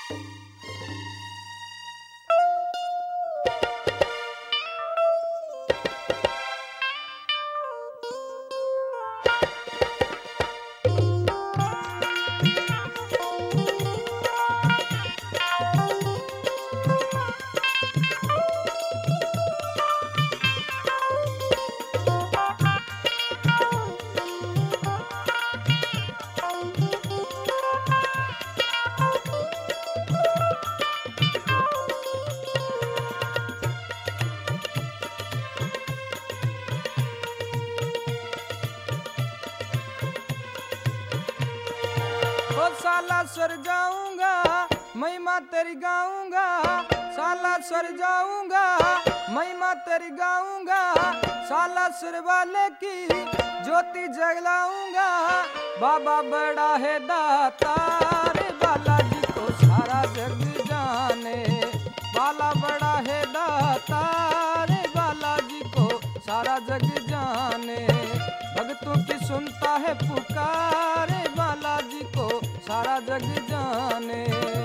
ओ साला स्वर जाऊंगा महिमा तेरी गाऊंगा, साला स्वर जाऊंगा महिमा तेरी गाऊंगा, साला सुर वाले की ज्योति जगलाऊंगा। बाबा बड़ा है दाता रे बालाजी को सारा जग जाने, बाला बड़ा है दाता रे बालाजी को सारा जग जाने। भक्तों की सुनता है पुकारे बालाजी को सारा जग जाने।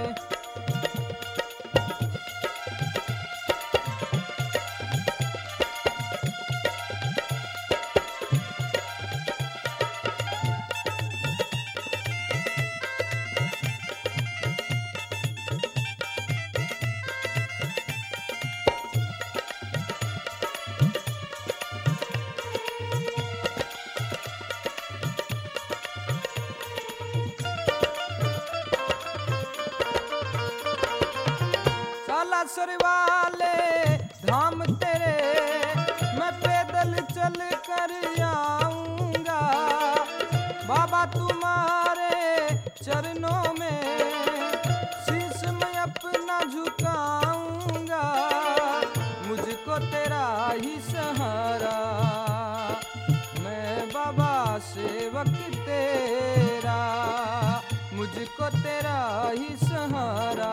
सालासर वाले धाम तेरे मैं पैदल चल कर आऊंगा। बाबा तुम्हारे चरणों में शीश मैं अपना झुकाऊंगा। मुझको तेरा ही सहारा, मैं बाबा सेवक तेरा, मुझको तेरा ही सहारा,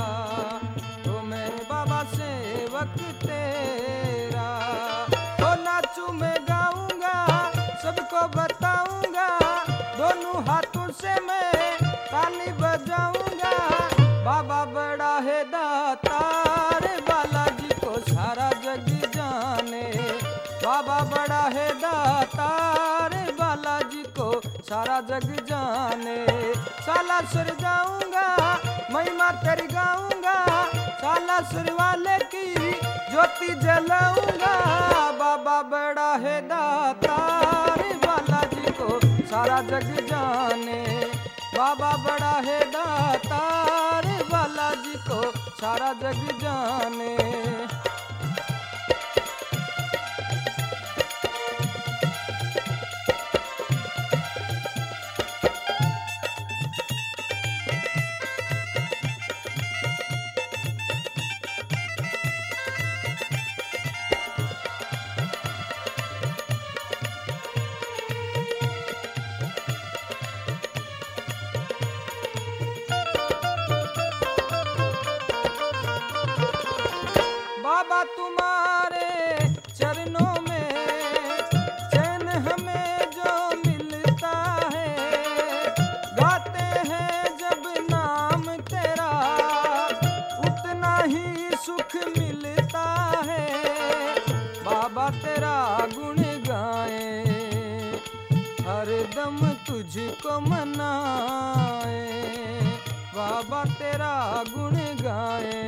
सेवक तेरा। ओ नाचू मैं गाऊंगा सबको बताऊंगा, दोनों हाथों से मैं ताली बजाऊंगा। बाबा बड़ा है दाता रे बालाजी को सारा जग जाने, बाबा बड़ा है दाता रे बालाजी को सारा जग जाने। साला सुर जाऊंगा महिमा तेरी गाऊंगा, साला सुर वाले की ज्योति जलाऊंगा। बाबा बड़ा है दाता रे बालाजी को सारा जग जाने, बाबा बड़ा है दाता रे बालाजी को सारा जग जाने। बाबा तुम्हारे चरणों में चैन हमें जो मिलता है, गाते हैं जब नाम तेरा उतना ही सुख मिलता है। बाबा तेरा गुण गाए हर दम तुझको मनाए, बाबा तेरा गुण गाए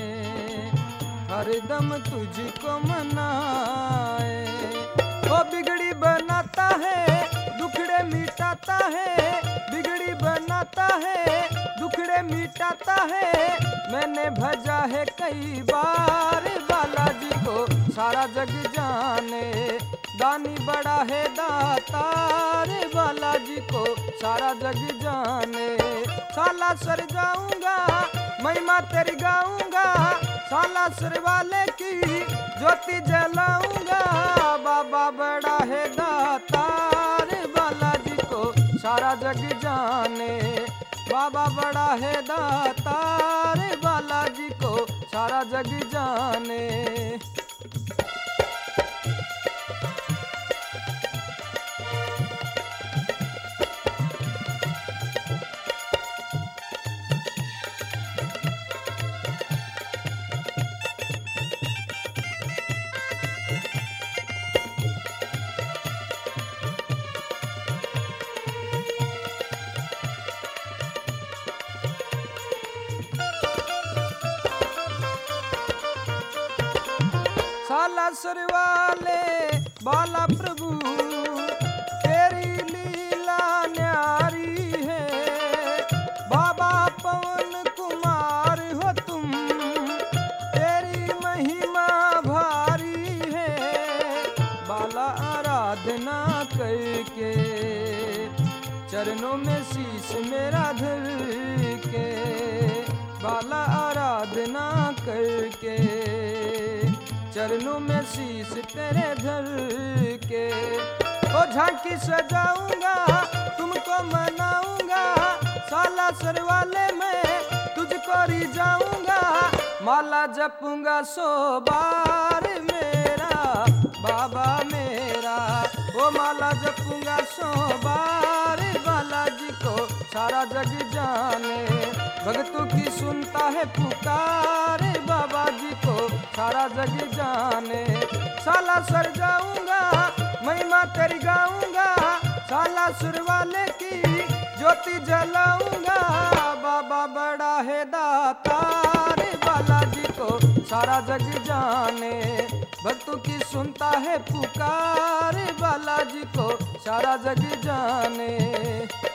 हरदम तुझको मनाए। वो बिगड़ी बनाता है दुखड़े मिटाता है, बिगड़ी बनाता है दुखड़े मिटाता है। मैंने भजा है कई बार बालाजी को सारा जग जाने, दानी बड़ा है दाता रे बालाजी को सारा जग जाने। साला सर जाऊंगा महिमा तेरी गाऊंगा, साला सर वाले की ज्योति जलाऊंगा। बाबा बड़ा है दाता रे बालाजी को सारा जग जाने, बाबा बड़ा है दाता रे बालाजी को सारा जग जाने। सर वाले बाला प्रभु तेरी लीला न्यारी है। बाबा पवन कुमार हो तुम, तेरी महिमा भारी है। बाला आराधना करके चरणों में शीश मेरा धर के, बाला आराधना करके चरणों में शीश तेरे धर के। ओ झांकी सजाऊंगा तुमको मनाऊंगा, साला सर वाले मैं तुझको रिझाऊंगा। माला जपूंगा 100 बार मेरा बाबा मेरा, ओ माला जपूंगा 100 बार। बालाजी को सारा जग जाने, भक्तों की सुनता है पुकार। बाबा जी को सारा जग जाने, साला सर जाऊंगा महिमा तेरी गाऊंगा। साला सुर वाले की ज्योति जलाऊंगा, बाबा बड़ा है दातार। बालाजी को सारा जग जाने, भक्तों की सुनता है पुकार। बालाजी को सारा जग जाने।